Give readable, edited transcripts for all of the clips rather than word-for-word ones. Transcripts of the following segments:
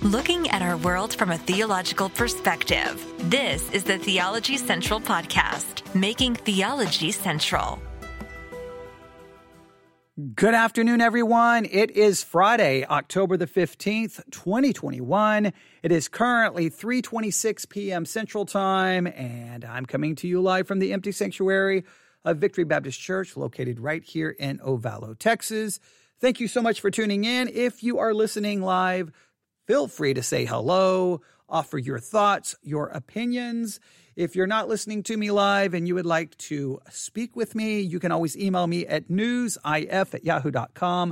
Looking at our world from a theological perspective. This is the Theology Central Podcast, making theology central. Good afternoon, everyone. It is Friday, October the 15th, 2021. It is currently 3:26 p.m. Central Time, and I'm coming to you live from the empty sanctuary of Victory Baptist Church, located right here in Ovalo, Texas. Thank you so much for tuning in. If you are listening live, feel free to say hello, offer your thoughts, your opinions. If you're not listening to me live and you would like to speak with me, you can always email me at newsif@yahoo.com,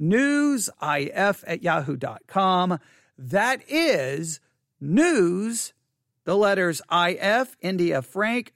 newsif@yahoo.com. That is news, the letters IF, India Frank,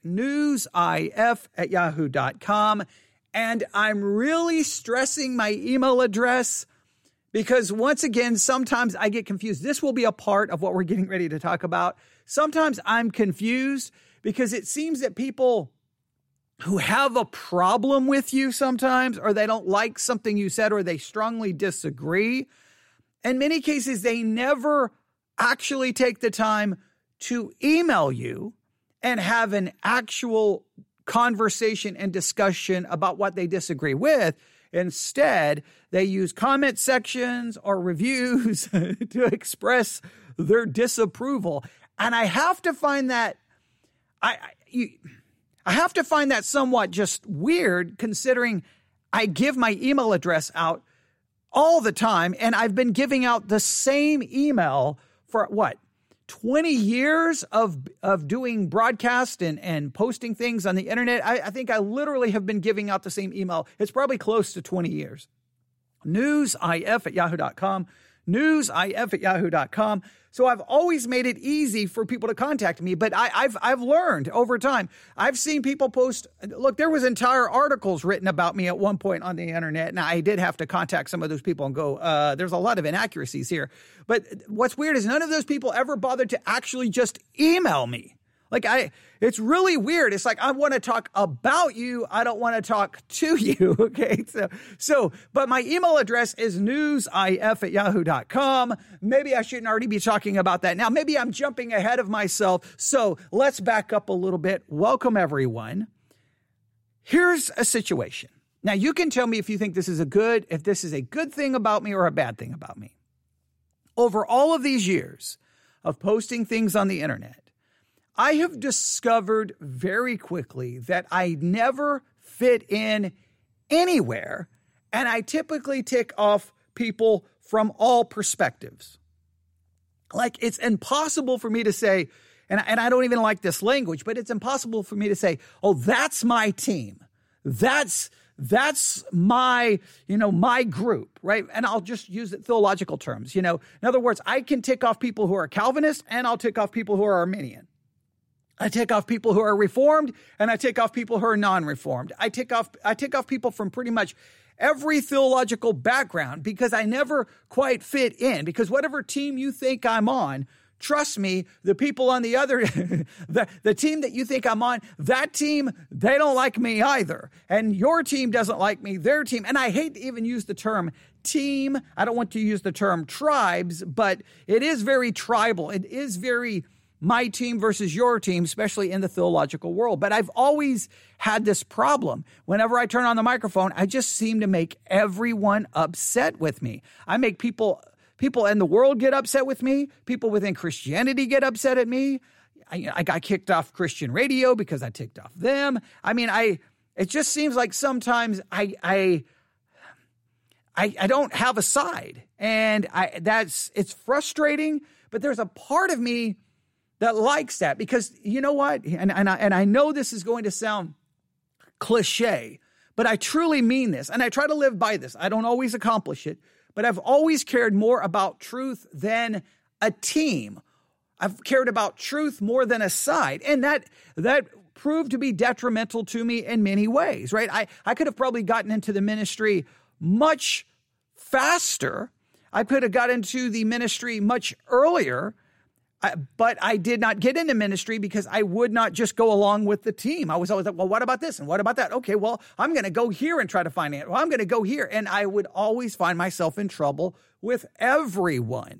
newsif@yahoo.com. And I'm really stressing my email address because once again, sometimes I get confused. This will be a part of what we're getting ready to talk about. Sometimes I'm confused because it seems that people who have a problem with you sometimes, or they don't like something you said, or they strongly disagree, in many cases, they never actually take the time to email you and have an actual conversation and discussion about what they disagree with. Instead, they use comment sections or reviews to express their disapproval. And I have to find that I have to find that somewhat just weird, considering I give my email address out all the time, and I've been giving out the same email for 20 years of doing broadcast and posting things on the internet. I think I literally have been giving out the same email. It's probably close to 20 years. newsif@yahoo.com, newsif@yahoo.com. So I've always made it easy for people to contact me, but I've learned over time. I've seen people post, look, there was entire articles written about me at one point on the internet, and I did have to contact some of those people and go, there's a lot of inaccuracies here. But what's weird is none of those people ever bothered to actually just email me. It's really weird. It's like, I want to talk about you. I don't want to talk to you. Okay. But my email address is newsif@yahoo.com. Maybe I shouldn't already be talking about that now. Maybe I'm jumping ahead of myself. So let's back up a little bit. Welcome, everyone. Here's a situation. Now, you can tell me if you think this is a good thing about me or a bad thing about me. Over all of these years of posting things on the internet, I have discovered very quickly that I never fit in anywhere, and I typically tick off people from all perspectives. Like, it's impossible for me to say, and I don't even like this language, but it's impossible for me to say, oh, that's my team. That's my, my group, right? And I'll just use it theological terms, In other words, I can tick off people who are Calvinist, and I'll tick off people who are Arminian. I take off people who are Reformed, and I take off people who are non-Reformed. I take off people from pretty much every theological background because I never quite fit in. Because whatever team you think I'm on, trust me, the people on the other, the team that you think I'm on, that team, they don't like me either. And your team doesn't like me, their team. And I hate to even use the term team. I don't want to use the term tribes, but it is very tribal. It is very my team versus your team, especially in the theological world. But I've always had this problem. Whenever I turn on the microphone, I just seem to make everyone upset with me. I make people in the world get upset with me. People within Christianity get upset at me. I got kicked off Christian radio because I ticked off them. It just seems like sometimes I don't have a side, and it's frustrating, but there's a part of me that likes that, because you know what? And I know this is going to sound cliche, but I truly mean this. And I try to live by this. I don't always accomplish it, but I've always cared more about truth than a team. I've cared about truth more than a side. And that proved to be detrimental to me in many ways, right? I could have probably gotten into the ministry much faster. I could have got into the ministry much earlier. But I did not get into ministry because I would not just go along with the team. I was always like, well, what about this? And what about that? Okay, well, I'm going to go here and try to find it. Well, I'm going to go here. And I would always find myself in trouble with everyone.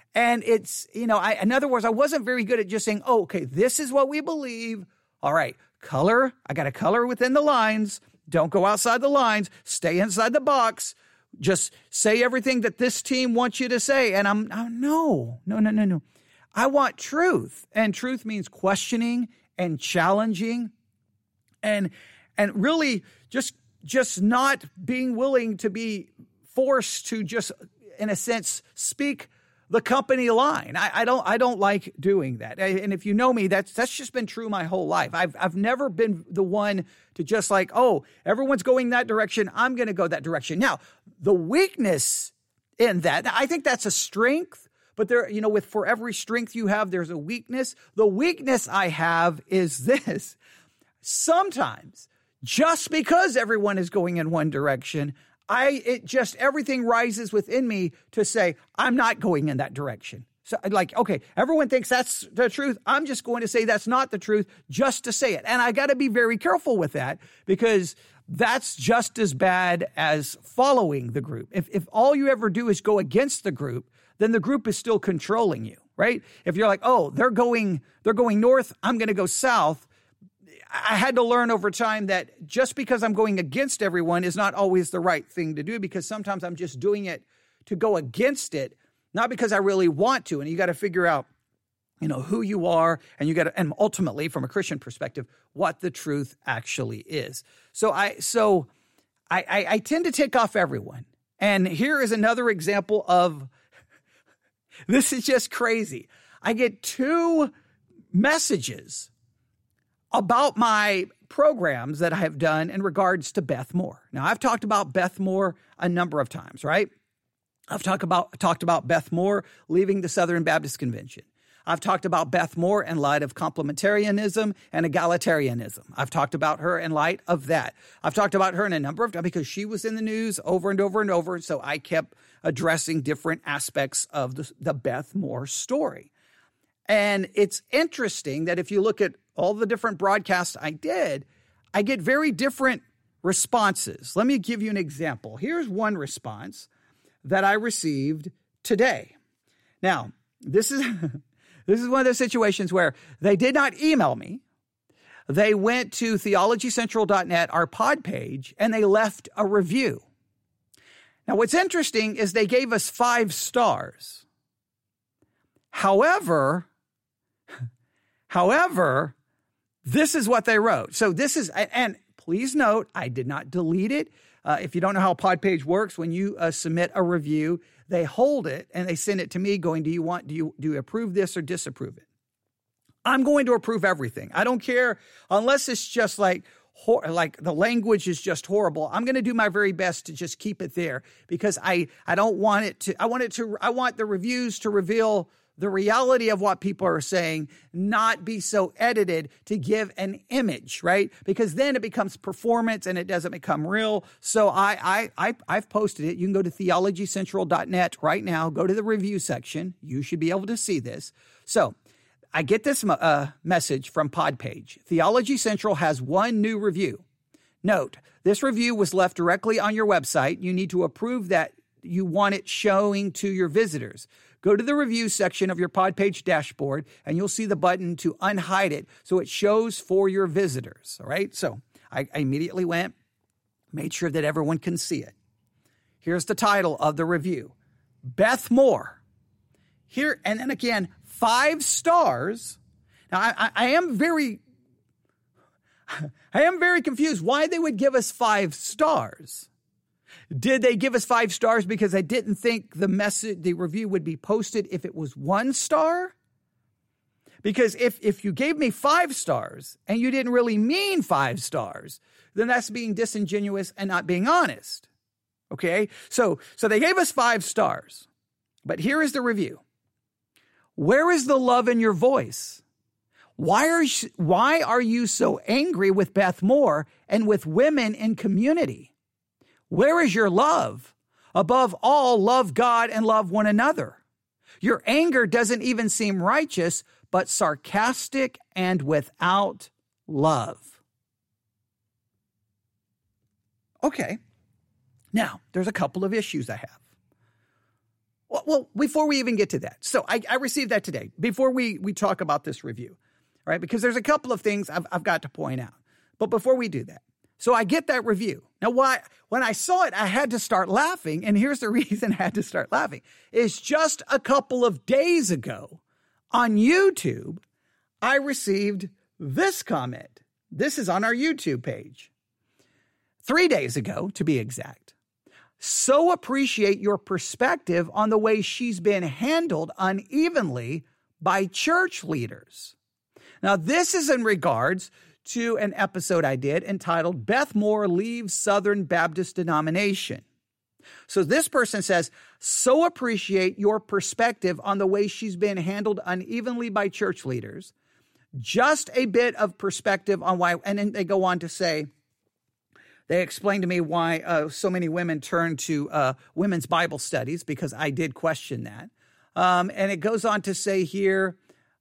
And it's, in other words, I wasn't very good at just saying, oh, okay, this is what we believe. All right, color. I got to color within the lines. Don't go outside the lines. Stay inside the box. Just say everything that this team wants you to say. And no. I want truth. And truth means questioning and challenging and really just not being willing to be forced to just, in a sense, speak the company line. I don't like doing that. And if you know me, that's just been true my whole life. I've never been the one to just like, oh, everyone's going that direction, I'm going to go that direction. Now, the weakness in that, I think that's a strength, but there, for every strength you have, there's a weakness. The weakness I have is this. Sometimes, just because everyone is going in one direction, everything rises within me to say, I'm not going in that direction. So okay, everyone thinks that's the truth. I'm just going to say that's not the truth just to say it. And I got to be very careful with that because that's just as bad as following the group. If all you ever do is go against the group, then the group is still controlling you, right? If you're like, oh, they're going north, I'm going to go south. I had to learn over time that just because I'm going against everyone is not always the right thing to do, because sometimes I'm just doing it to go against it, not because I really want to. And you got to figure out, who you are, and and ultimately from a Christian perspective, what the truth actually is. So I tend to tick off everyone. And here is another example of, this is just crazy. I get 2 messages about my programs that I have done in regards to Beth Moore. Now, I've talked about Beth Moore a number of times, right? I've talked about Beth Moore leaving the Southern Baptist Convention. I've talked about Beth Moore in light of complementarianism and egalitarianism. I've talked about her in light of that. I've talked about her in a number of times because she was in the news over and over and over. So I kept addressing different aspects of the Beth Moore story. And it's interesting that if you look at all the different broadcasts I did, I get very different responses. Let me give you an example. Here's one response that I received today. Now, this is one of those situations where they did not email me. They went to theologycentral.net, our pod page, and they left a review. Now, what's interesting is they gave us 5 stars. However, this is what they wrote. So this is, and please note, I did not delete it. If you don't know how Podpage works, when you submit a review, they hold it and they send it to me going, do you approve this or disapprove it? I'm going to approve everything. I don't care unless it's just like the language is just horrible. I'm going to do my very best to just keep it there because I don't want it to, I want the reviews to reveal the reality of what people are saying, not be so edited to give an image, right? Because then it becomes performance and it doesn't become real. So I've posted it. You can go to theologycentral.net right now, go to the review section. You should be able to see this. So I get this message from Podpage. Theology Central has 1 new review. Note, this review was left directly on your website. You need to approve that you want it showing to your visitors. Go to the review section of your Podpage dashboard, and you'll see the button to unhide it so it shows for your visitors. All right? So I immediately went, made sure that everyone can see it. Here's the title of the review. Beth Moore. Here, and then again, 5 stars. Now, I am very confused why they would give us 5 stars. Did they give us 5 stars because they didn't think the review would be posted if it was 1 star? Because if you gave me 5 stars and you didn't really mean 5 stars, then that's being disingenuous and not being honest. Okay? So they gave us 5 stars. But here is the review. Where is the love in your voice? Why are you so angry with Beth Moore and with women in community? Where is your love? Above all, love God and love one another. Your anger doesn't even seem righteous, but sarcastic and without love. Okay. Now, there's a couple of issues I have. Well, before we even get to that, so I received that today, before we talk about this review, right? Because there's a couple of things I've got to point out. But before we do that, so I get that review. Now, when I saw it, I had to start laughing. And here's the reason I had to start laughing. Is just a couple of days ago on YouTube, I received this comment. This is on our YouTube page. 3 days ago, to be exact. So appreciate your perspective on the way she's been handled unevenly by church leaders. Now, this is in regards to an episode I did entitled Beth Moore Leaves Southern Baptist Denomination. So this person says, so appreciate your perspective on the way she's been handled unevenly by church leaders. Just a bit of perspective on why, and then they go on to say, they explained to me why so many women turn to women's Bible studies, because I did question that. And it goes on to say here,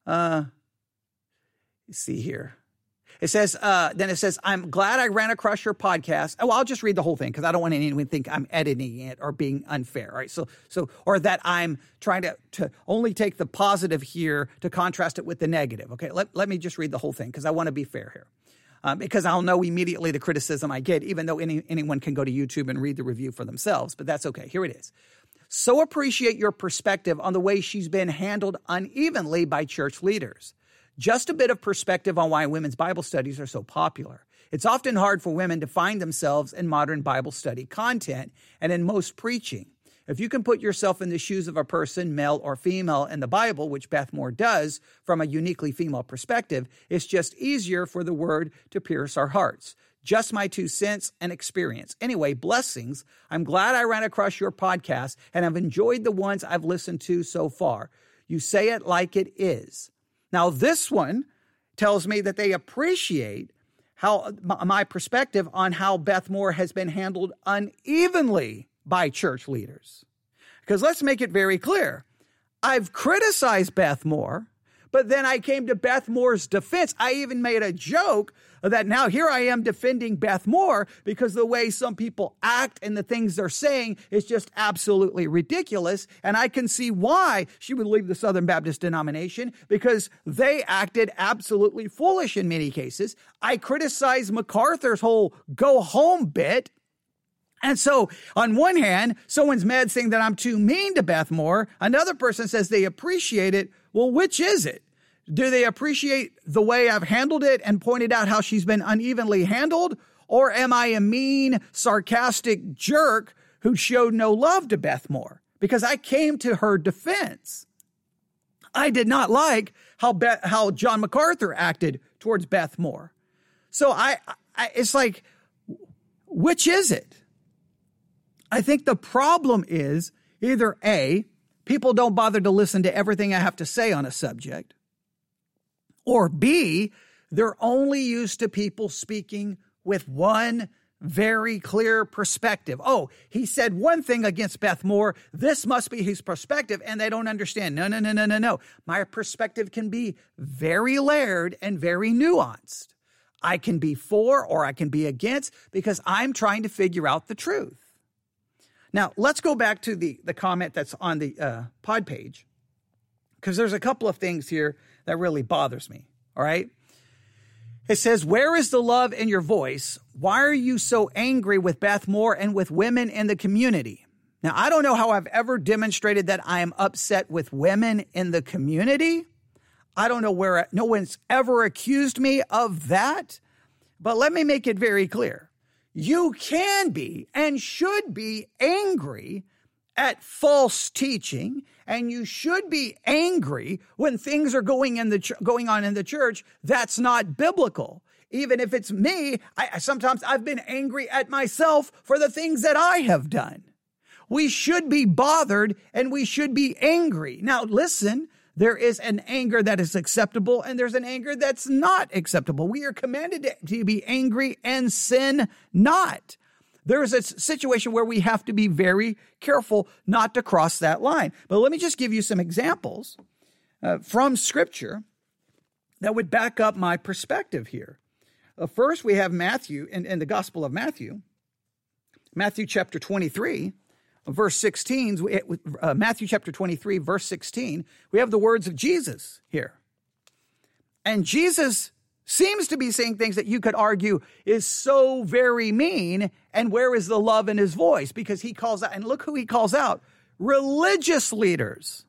see here. It says, I'm glad I ran across your podcast. Oh, I'll just read the whole thing because I don't want anyone to think I'm editing it or being unfair. All right. So, or that I'm trying to only take the positive here to contrast it with the negative. Okay. Let me just read the whole thing because I want to be fair here. Because I'll know immediately the criticism I get, even though anyone can go to YouTube and read the review for themselves. But that's okay. Here it is. So appreciate your perspective on the way she's been handled unevenly by church leaders. Just a bit of perspective on why women's Bible studies are so popular. It's often hard for women to find themselves in modern Bible study content and in most preaching. If you can put yourself in the shoes of a person, male or female, in the Bible, which Beth Moore does from a uniquely female perspective, it's just easier for the word to pierce our hearts. Just my 2 cents and experience. Anyway, blessings. I'm glad I ran across your podcast and I've enjoyed the ones I've listened to so far. You say it like it is. Now, this one tells me that they appreciate how my perspective on how Beth Moore has been handled unevenly by church leaders. Because let's make it very clear. I've criticized Beth Moore, but then I came to Beth Moore's defense. I even made a joke that now here I am defending Beth Moore because the way some people act and the things they're saying is just absolutely ridiculous. And I can see why she would leave the Southern Baptist denomination, because they acted absolutely foolish in many cases. I criticize MacArthur's whole go home bit. And so on one hand, someone's mad saying that I'm too mean to Beth Moore. Another person says they appreciate it. Well, which is it? Do they appreciate the way I've handled it and pointed out how she's been unevenly handled? Or am I a mean, sarcastic jerk who showed no love to Beth Moore? Because I came to her defense. I did not like how John MacArthur acted towards Beth Moore. So it's like, which is it? I think the problem is either A, people don't bother to listen to everything I have to say on a subject, or B, they're only used to people speaking with one very clear perspective. Oh, he said one thing against Beth Moore. This must be his perspective, and they don't understand. No. My perspective can be very layered and very nuanced. I can be for or I can be against because I'm trying to figure out the truth. Now, let's go back to the comment that's on the pod page, because there's a couple of things here that really bothers me, all right? It says, where is the love in your voice? Why are you so angry with Beth Moore and with women in the community? Now, I don't know how I've ever demonstrated that I am upset with women in the community. I don't know where, no one's ever accused me of that, but let me make it very clear. You can be and should be angry at false teaching, and you should be angry when things are going on in the church that's not biblical. Even if it's me, sometimes I've been angry at myself for the things that I have done. We should be bothered and we should be angry. Now, listen. There is an anger that is acceptable and there's an anger that's not acceptable. We are commanded to be angry and sin not. There is a situation where we have to be very careful not to cross that line. But let me just give you some examples from Scripture that would back up my perspective here. First, we have Matthew in the Gospel of Matthew, Matthew chapter 23. verse 16, Matthew chapter 23, verse 16, we have the words of Jesus here. And Jesus seems to be saying things that you could argue is so very mean. And where is the love in his voice? Because he calls out, and look who he calls out, religious leaders.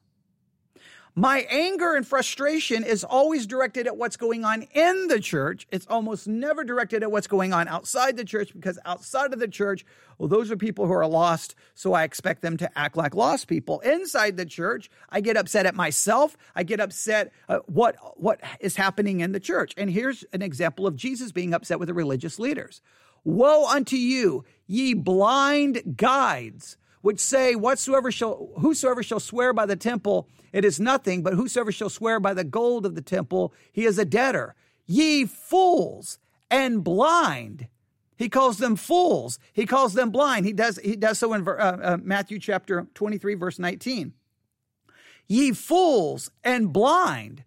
My anger and frustration is always directed at what's going on in the church. It's almost never directed at what's going on outside the church, because outside of the church, well, those are people who are lost, so I expect them to act like lost people. Inside the church, I get upset at myself. I get upset at what is happening in the church. And here's an example of Jesus being upset with the religious leaders. Woe unto you, ye blind guides, which say, whosoever shall swear by the temple, it is nothing, but whosoever shall swear by the gold of the temple, he is a debtor. Ye fools and blind. He calls them fools. He calls them blind. He does so in Matthew chapter 23, verse 19. Ye fools and blind.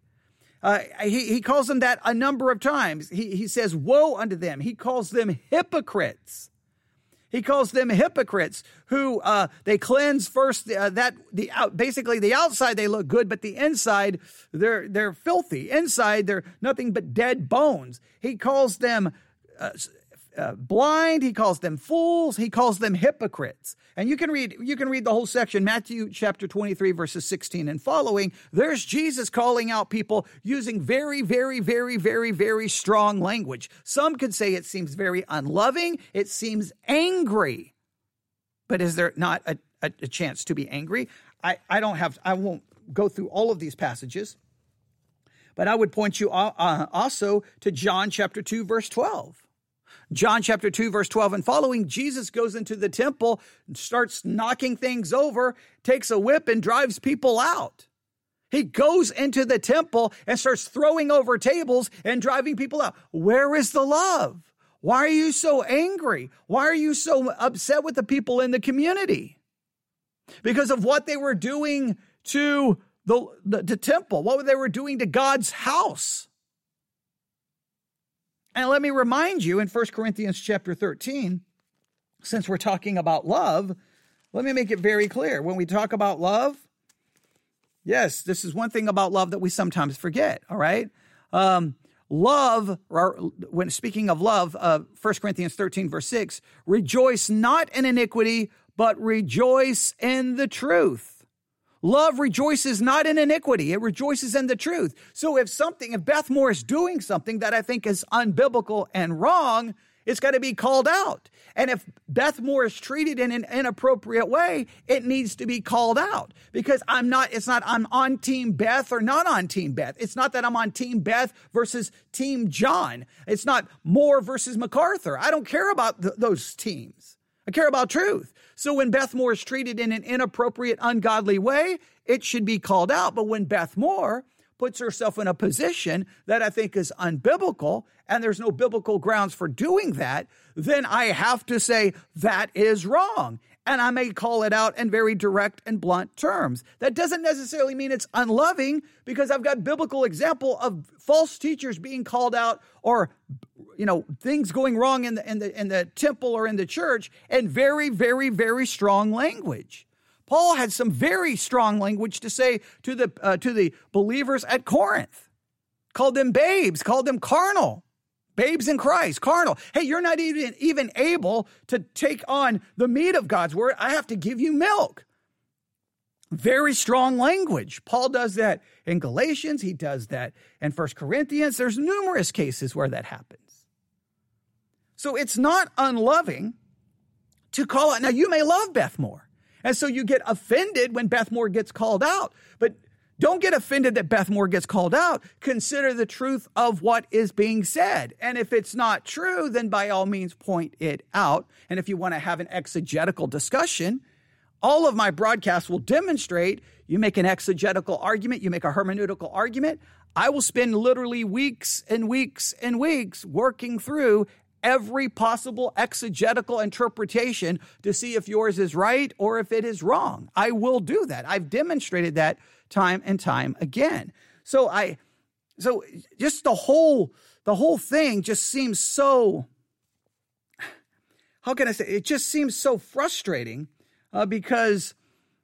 He calls them that a number of times. He says, woe unto them. He calls them hypocrites. He calls them hypocrites who they cleanse first. Basically the outside they look good, but the inside they're filthy. Inside they're nothing but dead bones. He calls them blind. He calls them fools. He calls them hypocrites. And you can read the whole section, Matthew chapter 23, verses 16 and following. There's Jesus calling out people using very, very, very, very, very strong language. Some could say it seems very unloving. It seems angry. But is there not a chance to be angry? I won't go through all of these passages, but I would point you also to John chapter 2, verse 12. John chapter 2, verse 12 and following, Jesus goes into the temple, starts knocking things over, takes a whip and drives people out. He goes into the temple and starts throwing over tables and driving people out. Where is the love? Why are you so angry? Why are you so upset with the people in the community? Because of what they were doing to the temple, what they were doing to God's house. And let me remind you in 1 Corinthians chapter 13, since we're talking about love, let me make it very clear. When we talk about love, yes, this is one thing about love that we sometimes forget, all right? Love, when speaking of love, 1 Corinthians 13, verse 6, rejoice not in iniquity, but rejoice in the truth. Love rejoices not in iniquity. It rejoices in the truth. So if Beth Moore is doing something that I think is unbiblical and wrong, it's got to be called out. And if Beth Moore is treated in an inappropriate way, it needs to be called out. Because I'm on Team Beth or not on Team Beth. It's not that I'm on Team Beth versus Team John. It's not Moore versus MacArthur. I don't care about those teams. I care about truth. So when Beth Moore is treated in an inappropriate, ungodly way, it should be called out. But when Beth Moore puts herself in a position that I think is unbiblical, and there's no biblical grounds for doing that, then I have to say that is wrong. And I may call it out in very direct and blunt terms. That doesn't necessarily mean it's unloving, because I've got biblical example of false teachers being called out, or things going wrong in the temple or in the church, and very, very, very strong language. Paul had some very strong language to say to the believers at Corinth. Called them babes, called them carnal. Babes in Christ, carnal. Hey, you're not even able to take on the meat of God's word. I have to give you milk. Very strong language. Paul does that in Galatians. He does that in 1 Corinthians. There's numerous cases where that happens. So it's not unloving to call out. Now, you may love Beth Moore, and so you get offended when Beth Moore gets called out, but don't get offended that Beth Moore gets called out. Consider the truth of what is being said. And if it's not true, then by all means point it out. And if you want to have an exegetical discussion, all of my broadcasts will demonstrate you make an exegetical argument, you make a hermeneutical argument. I will spend literally weeks and weeks and weeks working through every possible exegetical interpretation to see if yours is right or if it is wrong. I will do that. I've demonstrated that time and time again. So just the whole thing just seems so, how can I say, it just seems so frustrating because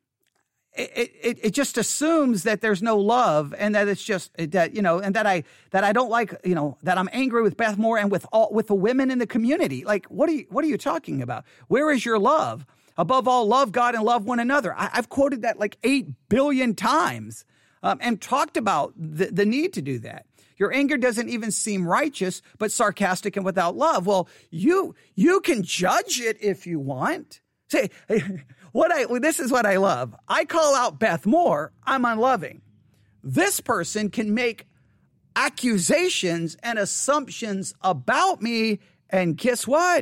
it just assumes that there's no love and that it's just that, and that I don't like, that I'm angry with Beth Moore and with the women in the community. Like, what are you talking about? Where is your love? Above all, love God and love one another. I've quoted that like 8 billion times and talked about the need to do that. Your anger doesn't even seem righteous, but sarcastic and without love. Well, you can judge it if you want. Say, this is what I love. I call out Beth Moore. I'm unloving. This person can make accusations and assumptions about me. And guess what?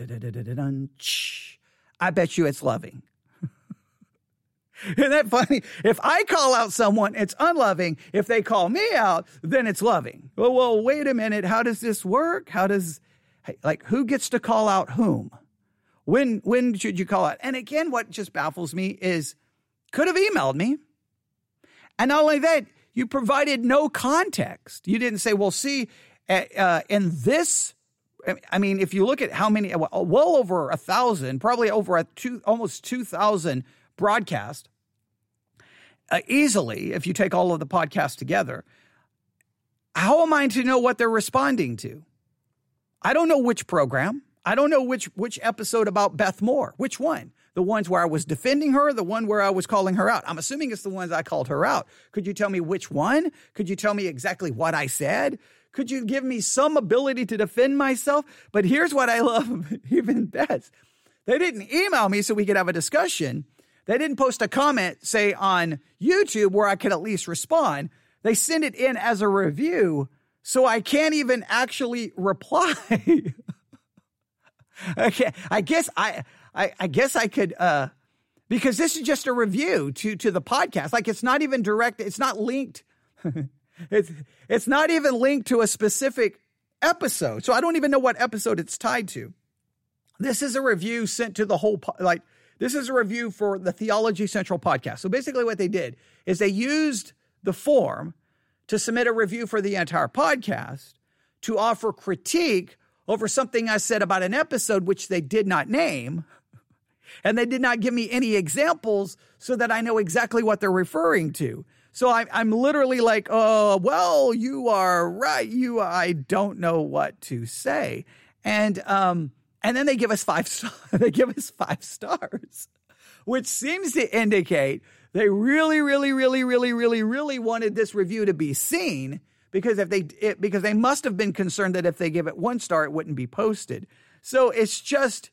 I bet you it's loving. Isn't that funny? If I call out someone, it's unloving. If they call me out, then it's loving. Well, wait a minute. How does this work? Who gets to call out whom? When should you call out? And again, what just baffles me is could have emailed me. And not only that, you provided no context. You didn't say, well, see, in this, I mean, if you look at how many, well over 1,000, probably over almost 2,000 broadcasts, easily, if you take all of the podcasts together, how am I to know what they're responding to? I don't know which program. I don't know which episode about Beth Moore. Which one? The ones where I was defending her, the one where I was calling her out. I'm assuming it's the ones I called her out. Could you tell me which one? Could you tell me exactly what I said? Could you give me some ability to defend myself? But here's what I love even best. They didn't email me so we could have a discussion. They didn't post a comment, say, on YouTube where I could at least respond. They sent it in as a review, so I can't even actually reply. Okay, I guess I could, because this is just a review to the podcast. Like, it's not even direct. It's not linked. It's not even linked to a specific episode. So I don't even know what episode it's tied to. This is a review sent to the whole, this is a review for the Theology Central podcast. So basically what they did is they used the form to submit a review for the entire podcast to offer critique over something I said about an episode, which they did not name. And they did not give me any examples so that I know exactly what they're referring to. So I'm literally like, oh, well, you are right. I don't know what to say. And then they give us 5 stars. They give us 5 stars, which seems to indicate they really, really, really, really, really, really wanted this review to be seen. Because because they must have been concerned that if they give it 1 star, it wouldn't be posted. So it's just,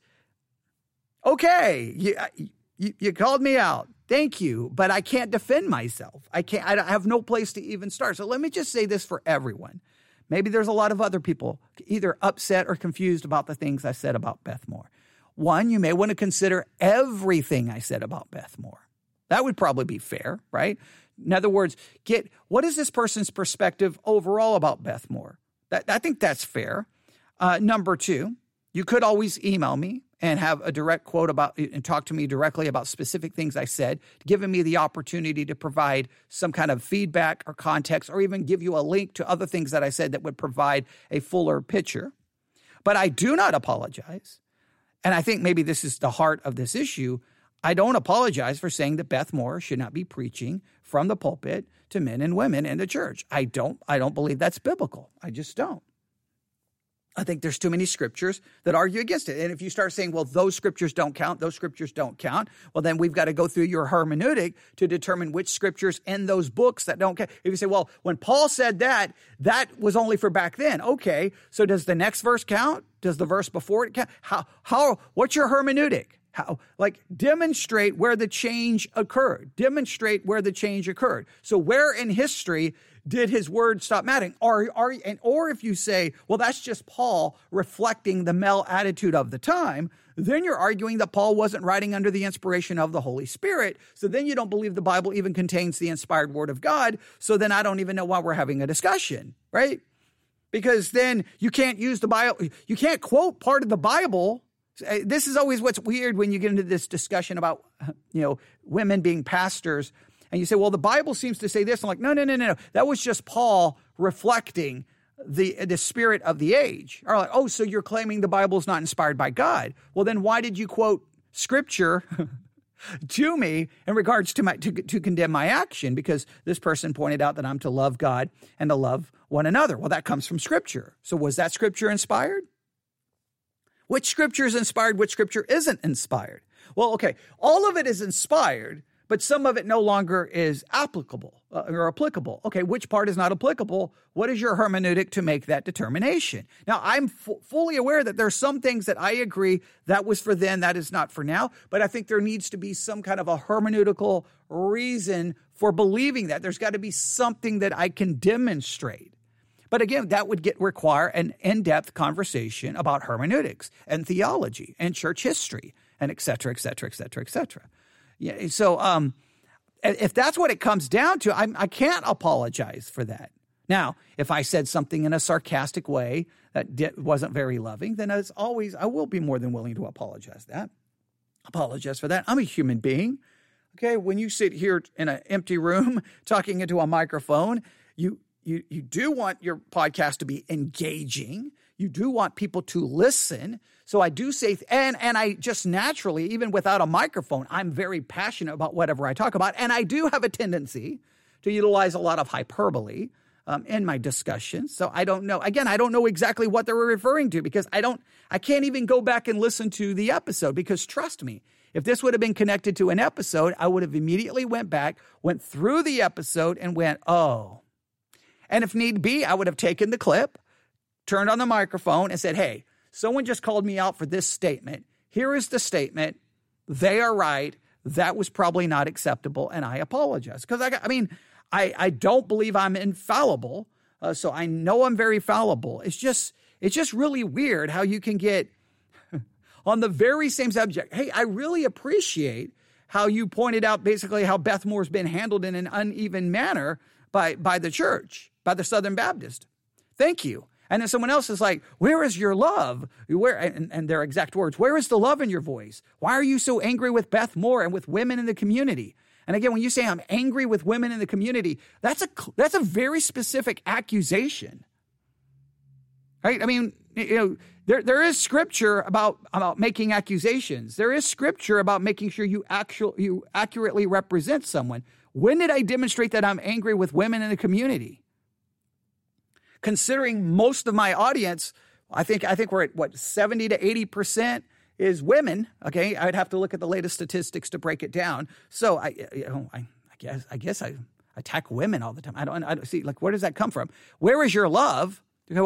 okay, you called me out. Thank you. But I can't defend myself. I have no place to even start. So let me just say this for everyone. Maybe there's a lot of other people either upset or confused about the things I said about Beth Moore. One, you may want to consider everything I said about Beth Moore. That would probably be fair, right? In other words, what is this person's perspective overall about Beth Moore? I think that's fair. Number 2, you could always email me and have a direct quote and talk to me directly about specific things I said, giving me the opportunity to provide some kind of feedback or context, or even give you a link to other things that I said that would provide a fuller picture. But I do not apologize. And I think maybe this is the heart of this issue. I don't apologize for saying that Beth Moore should not be preaching from the pulpit to men and women in the church. I don't believe that's biblical. I just don't. I think there's too many scriptures that argue against it. And if you start saying, well, those scriptures don't count, well, then we've got to go through your hermeneutic to determine which scriptures in those books that don't count. If you say, well, when Paul said that was only for back then. Okay, so does the next verse count? Does the verse before it count? What's your hermeneutic? Demonstrate where the change occurred. So where in history did his word stop mattering? Or if you say, well, that's just Paul reflecting the male attitude of the time, then you're arguing that Paul wasn't writing under the inspiration of the Holy Spirit. So then you don't believe the Bible even contains the inspired word of God. So then I don't even know why we're having a discussion, right? Because then you can't use the Bible. You can't quote part of the Bible. This is always what's weird when you get into this discussion about, women being pastors. And you say, well, the Bible seems to say this. I'm like, no. That was just Paul reflecting the spirit of the age. Or like, oh, so you're claiming the Bible is not inspired by God. Well, then why did you quote scripture to me in regards to to condemn my action, because this person pointed out that I'm to love God and to love one another. Well, that comes from Scripture. So was that Scripture inspired? Which Scripture is inspired? Which Scripture isn't inspired? Well, okay, all of it is inspired, but some of it no longer is applicable. Okay, which part is not applicable? What is your hermeneutic to make that determination? Now, I'm fully aware that there are some things that I agree that was for then, that is not for now, but I think there needs to be some kind of a hermeneutical reason for believing that. There's got to be something that I can demonstrate. But again, that would require an in-depth conversation about hermeneutics and theology and church history and et cetera, et cetera, et cetera, et cetera. Yeah, so if that's what it comes down to, I can't apologize for that. Now, if I said something in a sarcastic way that wasn't very loving, then as always, I will be more than willing to apologize for that. I'm a human being. Okay, when you sit here in an empty room talking into a microphone, you do want your podcast to be engaging. You do want people to listen. So I do say, and I just naturally, even without a microphone, I'm very passionate about whatever I talk about. And I do have a tendency to utilize a lot of hyperbole in my discussions. So I don't know. Again, I don't know exactly what they were referring to, because I can't even go back and listen to the episode, because trust me, if this would have been connected to an episode, I would have immediately went through the episode and went, oh. And if need be, I would have taken the clip, turned on the microphone and said, hey, someone just called me out for this statement. Here is the statement. They are right. That was probably not acceptable, and I apologize. Because I don't believe I'm infallible, so I know I'm very fallible. It's just really weird how you can get on the very same subject. Hey, I really appreciate how you pointed out basically how Beth Moore's been handled in an uneven manner by the church, by the Southern Baptist. Thank you. And then someone else is like, where is your love? And their exact words, where is the love in your voice? Why are you so angry with Beth Moore and with women in the community? And again, when you say I'm angry with women in the community, that's a very specific accusation, right? I mean, there is scripture about making accusations. There is scripture about making sure you accurately represent someone. When did I demonstrate that I'm angry with women in the community? Considering most of my audience, I think we're at 70 to 80% is women. Okay, I'd have to look at the latest statistics to break it down. So I guess I attack women all the time. I don't see, like, where does that come from? Where is your love?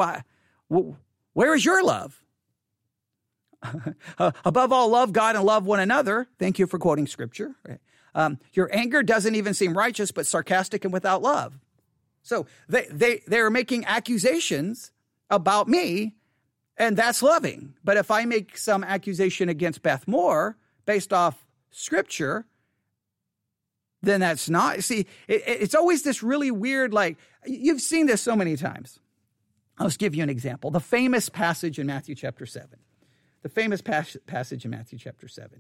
Where is your love? Above all, love God and love one another. Thank you for quoting scripture. Your anger doesn't even seem righteous, but sarcastic and without love. So they're making accusations about me, and that's loving. But if I make some accusation against Beth Moore based off scripture, then that's not. See, it's always this really weird, like, you've seen this so many times. I'll just give you an example. The famous passage in Matthew chapter 7. The famous passage in Matthew chapter 7.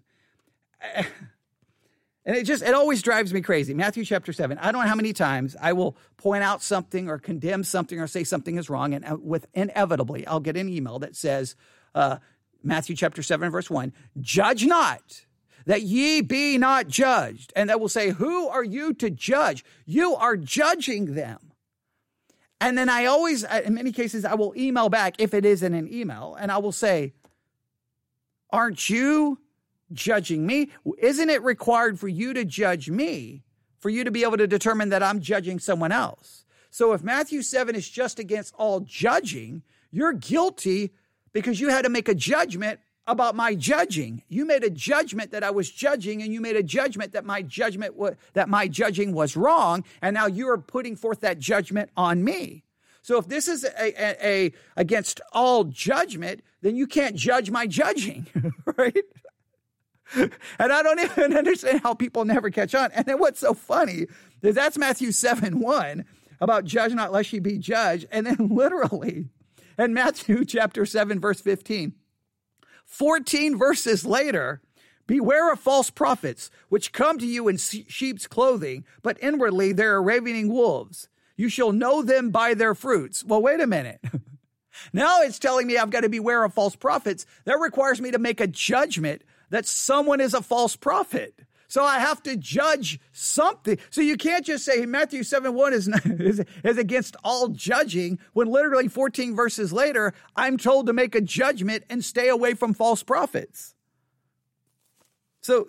And it always drives me crazy. Matthew chapter 7. I don't know how many times I will point out something or condemn something or say something is wrong, and inevitably I'll get an email that says, Matthew chapter 7, verse 1, judge not, that ye be not judged. And that will say, who are you to judge? You are judging them. And then I always, in many cases, I will email back if it isn't an email, and I will say, aren't you judging me? Isn't it required for you to judge me, for you to be able to determine that I'm judging someone else? So if Matthew 7 is just against all judging, you're guilty because you had to make a judgment about my judging. You made a judgment that I was judging, and you made a judgment that my judging was wrong, and now you're putting forth that judgment on me. So if this is a against all judgment, then you can't judge my judging, right? And I don't even understand how people never catch on. And then what's so funny is that's Matthew 7:1 about judge not lest ye be judged. And then literally in Matthew chapter 7, verse 15, 14 verses later, beware of false prophets, which come to you in sheep's clothing, but inwardly they are ravening wolves. You shall know them by their fruits. Well, wait a minute. Now it's telling me I've got to beware of false prophets. That requires me to make a judgment that someone is a false prophet. So I have to judge something. So you can't just say Matthew 7:1 is against all judging when literally 14 verses later, I'm told to make a judgment and stay away from false prophets. So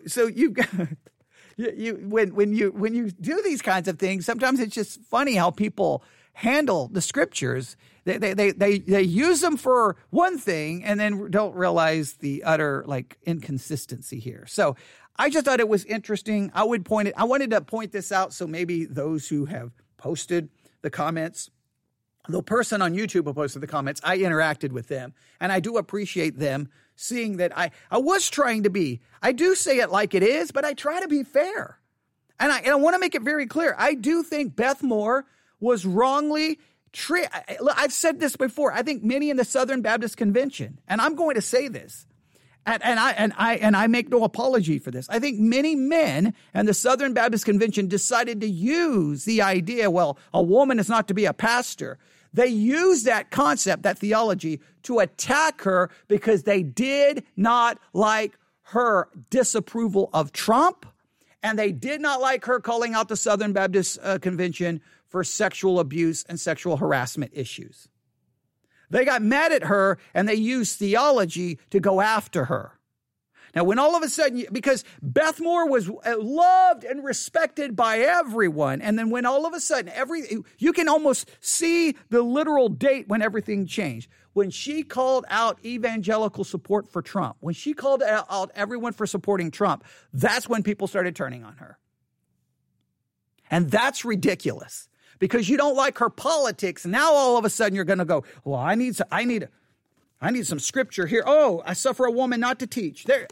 when you do these kinds of things, sometimes it's just funny how people handle the scriptures. They use them for one thing and then don't realize the utter inconsistency here. So I just thought it was interesting. I wanted to point this out so maybe those who have posted the comments, the person on YouTube who posted the comments, I interacted with them, and I do appreciate them seeing that I was trying to be. I do say it like it is, but I try to be fair. And I want to make it very clear. I do think Beth Moore was wrongly treated. I've said this before. I think many in the Southern Baptist Convention, and I'm going to say this, and I make no apology for this. I think many men in the Southern Baptist Convention decided to use the idea, well, a woman is not to be a pastor. They used that concept, that theology, to attack her because they did not like her disapproval of Trump, and they did not like her calling out the Southern Baptist Convention for sexual abuse and sexual harassment issues. They got mad at her, and they used theology to go after her. Now, when all of a sudden, because Beth Moore was loved and respected by everyone, and then when all of a sudden, you can almost see the literal date when everything changed. When she called out evangelical support for Trump, when she called out everyone for supporting Trump, that's when people started turning on her. And that's ridiculous, because you don't like her politics. Now all of a sudden you're going to go, well, I need some scripture here. Oh, I suffer a woman not to teach. There,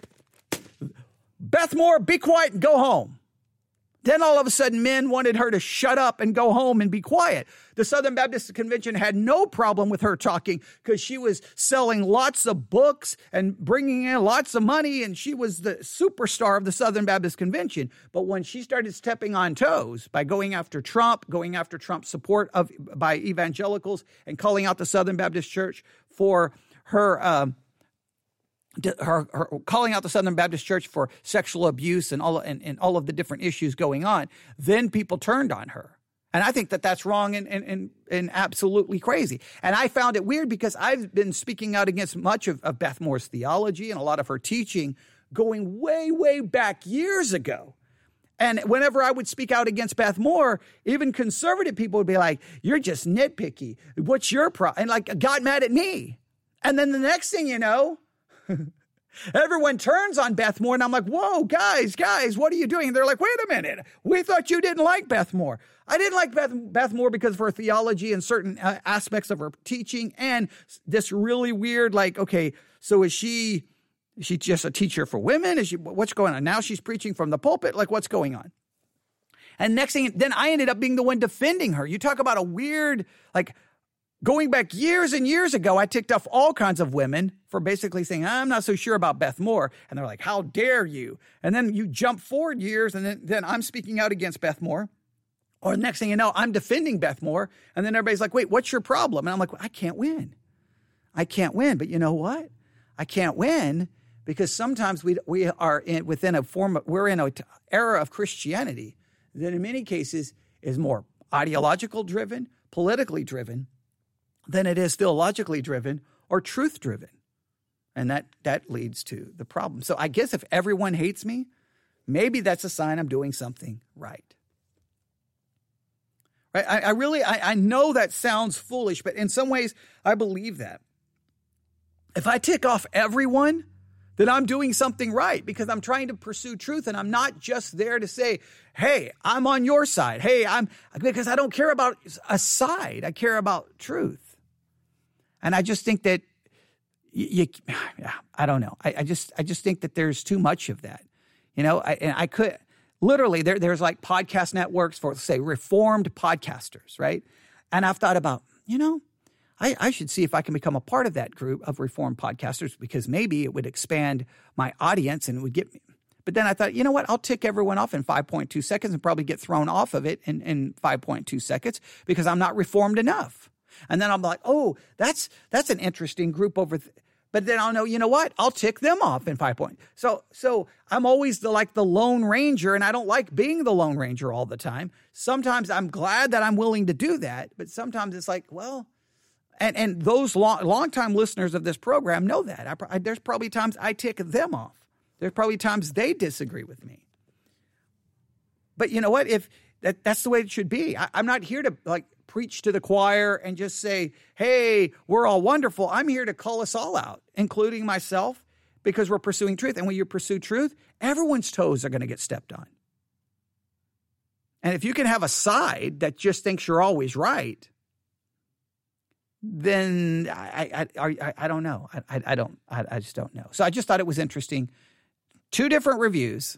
Beth Moore, be quiet and go home. Then all of a sudden men wanted her to shut up and go home and be quiet. The Southern Baptist Convention had no problem with her talking because she was selling lots of books and bringing in lots of money, and she was the superstar of the Southern Baptist Convention. But when she started stepping on toes by going after Trump's support by evangelicals and calling out the Southern Baptist Church for her calling out the Southern Baptist Church for sexual abuse and all of the different issues going on, then people turned on her. And I think that that's wrong and absolutely crazy. And I found it weird because I've been speaking out against much of Beth Moore's theology and a lot of her teaching going way, way back years ago. And whenever I would speak out against Beth Moore, even conservative people would be like, you're just nitpicky. What's your problem? And got mad at me. And then the next thing you know, everyone turns on Beth Moore, and I'm like, whoa, guys, what are you doing? And they're like, wait a minute, we thought you didn't like Beth Moore. I didn't like Beth Moore because of her theology and certain aspects of her teaching, and this really weird, okay, so is she just a teacher for women? What's going on? Now she's preaching from the pulpit? What's going on? And next thing, then I ended up being the one defending her. You talk about a weird, going back years and years ago, I ticked off all kinds of women for basically saying, I'm not so sure about Beth Moore. And they're like, how dare you? And then you jump forward years, and then I'm speaking out against Beth Moore. Or the next thing you know, I'm defending Beth Moore. And then everybody's like, wait, what's your problem? And I'm like, I can't win. But you know what? I can't win because sometimes we are we're in an era of Christianity that in many cases is more ideological driven, politically driven, than it is theologically driven or truth driven. And that leads to the problem. So I guess if everyone hates me, maybe that's a sign I'm doing something right. Right? I know that sounds foolish, but in some ways I believe that. If I tick off everyone, then I'm doing something right because I'm trying to pursue truth, and I'm not just there to say, hey, I'm on your side. Because I don't care about a side. I care about truth. And I just think that I don't know. I just think that there's too much of that. I could literally there's podcast networks for, say, reformed podcasters, right? And I've thought about, I should see if I can become a part of that group of reformed podcasters because maybe it would expand my audience and it would get me. But then I thought, you know what? I'll tick everyone off in 5.2 seconds and probably get thrown off of it in 5.2 seconds because I'm not reformed enough. And then I'm like, oh, that's an interesting group over But then I'll know, you know what? I'll tick them off in 5 points. So I'm always the Lone Ranger, and I don't like being the Lone Ranger all the time. Sometimes I'm glad that I'm willing to do that, but sometimes it's like, well, and those long-time listeners of this program know that. There's probably times I tick them off. There's probably times they disagree with me. But you know what? If that's the way it should be. I'm not here to preach to the choir and just say, hey, we're all wonderful. I'm here to call us all out, including myself, because we're pursuing truth. And when you pursue truth, everyone's toes are going to get stepped on. And if you can have a side that just thinks you're always right, then I don't know. I just don't know. So I just thought it was interesting. 2 different reviews.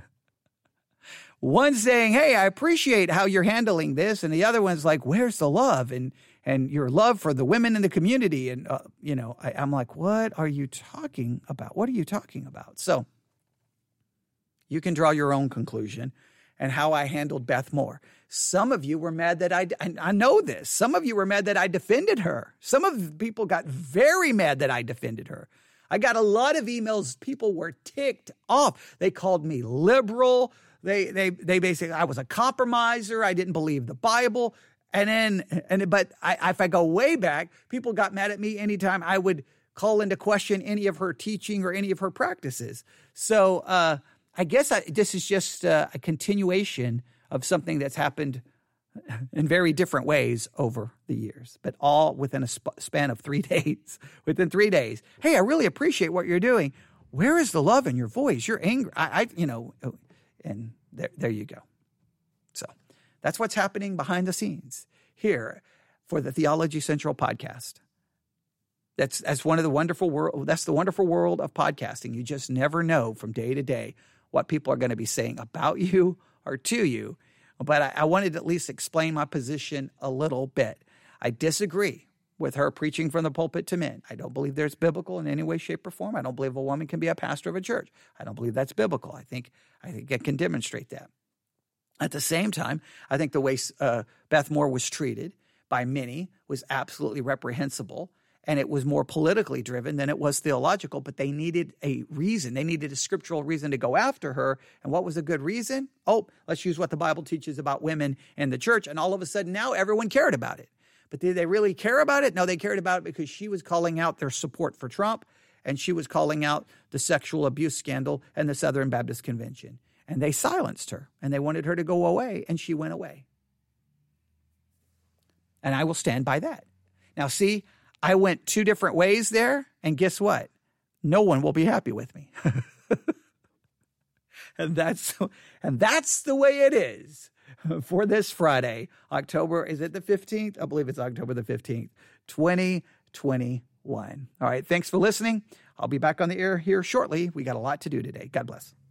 One saying, hey, I appreciate how you're handling this. And the other one's like, where's the love and your love for the women in the community? And, I'm like, what are you talking about? What are you talking about? So you can draw your own conclusion and how I handled Beth Moore. Some of you were mad that I know this. Some of you were mad that I defended her. Some of the people got very mad that I defended her. I got a lot of emails. People were ticked off. They called me liberal. They basically, I was a compromiser. I didn't believe the Bible. But if I go way back, people got mad at me anytime I would call into question any of her teaching or any of her practices. So I guess this is just a continuation of something that's happened in very different ways over the years, but all within a span of 3 days. Within 3 days, hey, I really appreciate what you're doing. Where is the love in your voice? You're angry. And there you go. So that's what's happening behind the scenes here for the Theology Central podcast. That's one of the wonderful world. That's the wonderful world of podcasting. You just never know from day to day what people are going to be saying about you or to you. But I wanted to at least explain my position a little bit. I disagree with her preaching from the pulpit to men. I don't believe there's biblical in any way, shape, or form. I don't believe a woman can be a pastor of a church. I don't believe that's biblical. I think it can demonstrate that. At the same time, I think the way Beth Moore was treated by many was absolutely reprehensible, and it was more politically driven than it was theological, but they needed a reason. They needed a scriptural reason to go after her. And what was a good reason? Oh, let's use what the Bible teaches about women in the church. And all of a sudden now everyone cared about it. But did they really care about it? No, they cared about it because she was calling out their support for Trump, and she was calling out the sexual abuse scandal and the Southern Baptist Convention. And they silenced her, and they wanted her to go away, and she went away. And I will stand by that. Now, see, I went 2 different ways there, and guess what? No one will be happy with me. and that's the way it is for this Friday, October, is it the 15th? I believe it's October the 15th, 2021. All right, thanks for listening. I'll be back on the air here shortly. We got a lot to do today. God bless.